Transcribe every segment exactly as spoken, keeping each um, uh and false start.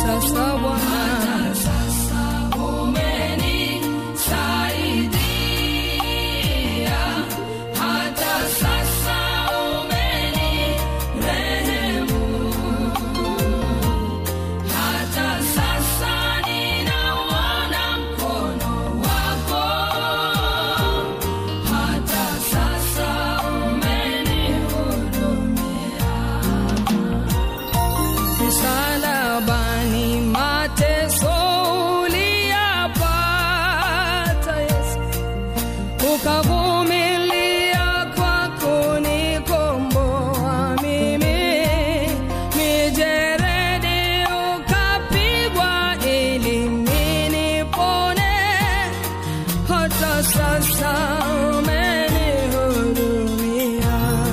sasa Bwana, hata sasa umenisaidia, hata sasa umenirehemu, hata sasa ninauona mkono wako, hata sasa umenihudumia. msalabani mateso uliyapata Yesu, ukavumilia kwa kunikomboa mimi, mijeredi ukapigwa ili nipone, hata sasa umenihudumia.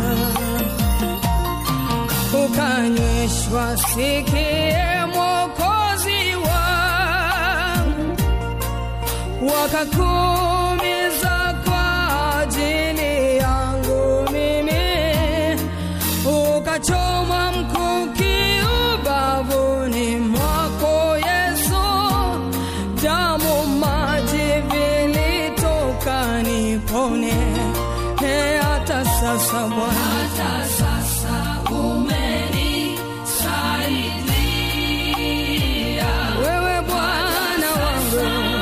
Ukanyweshwa sikie Mwokozi wangu, wakakuumiza kwa ajili yangu mimi, ukachomwa mkuki ubavuni mwako Yesu, damu maji vilitoka nipone, he hata sasa Bwana, Hata sasa umenisaidia, wewe Bwana wangu,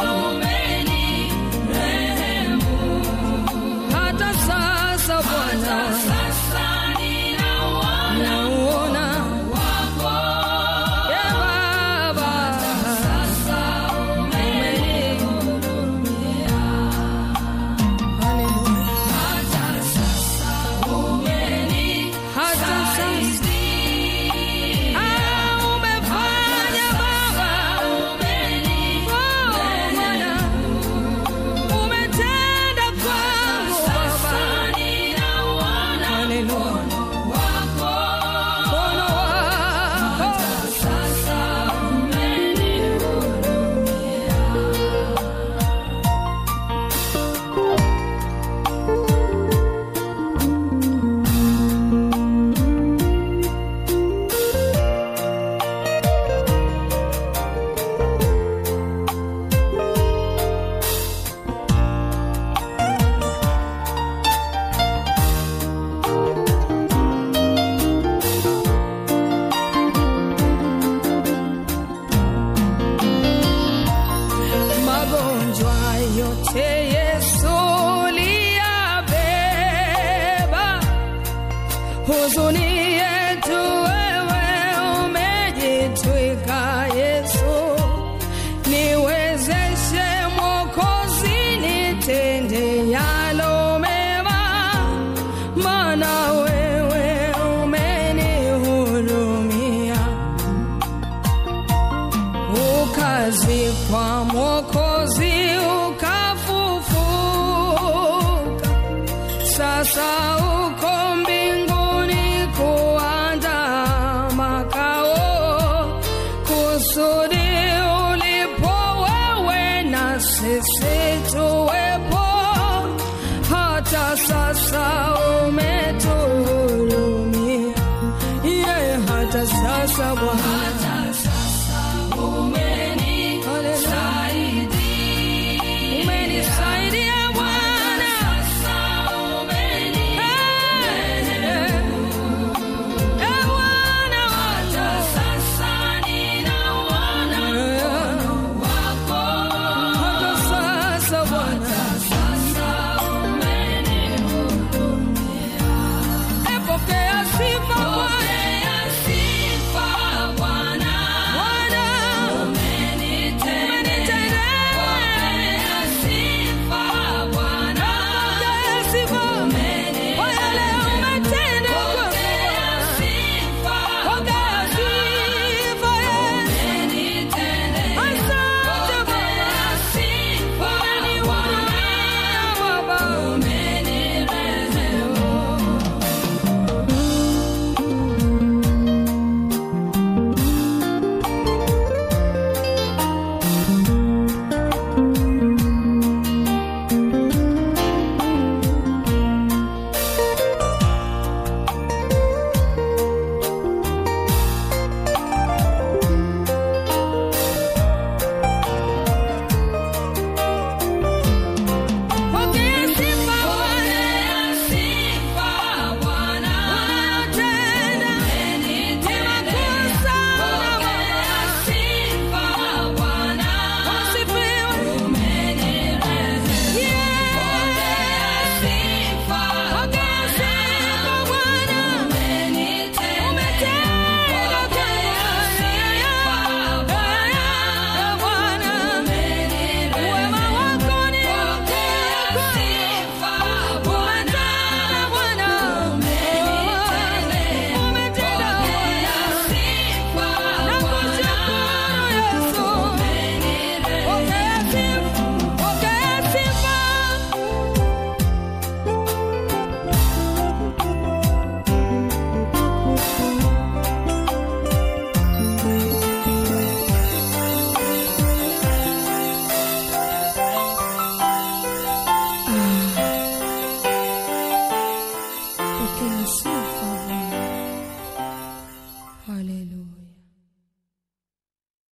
umenirehemu, hata sasa Bwana, sasa ninauona nauona wako, ye Baba, sasa umenihudumia, haleluya, hata sasa hata sasa umenisaidia, ah, umefanya Baba, oh Bwana, umetenda kwangu Baba, ninauona haleluya, wako, mkono wako, sasa umenihudumia. magonjwa yote Yesu uliyabeba, huzuni yetu wewe umejitwika Yesu, niwezeshe Mwokozi nitende yalo mema, maana wewe umenihurumia. Ukazikwa Mwokozi ukafufuka, sasa uko mbinguni kuandaa makao, kusudi ulipo wewe na sisi tuwepo, hata sasa umetuhurumia, ye hata sasa Bwana,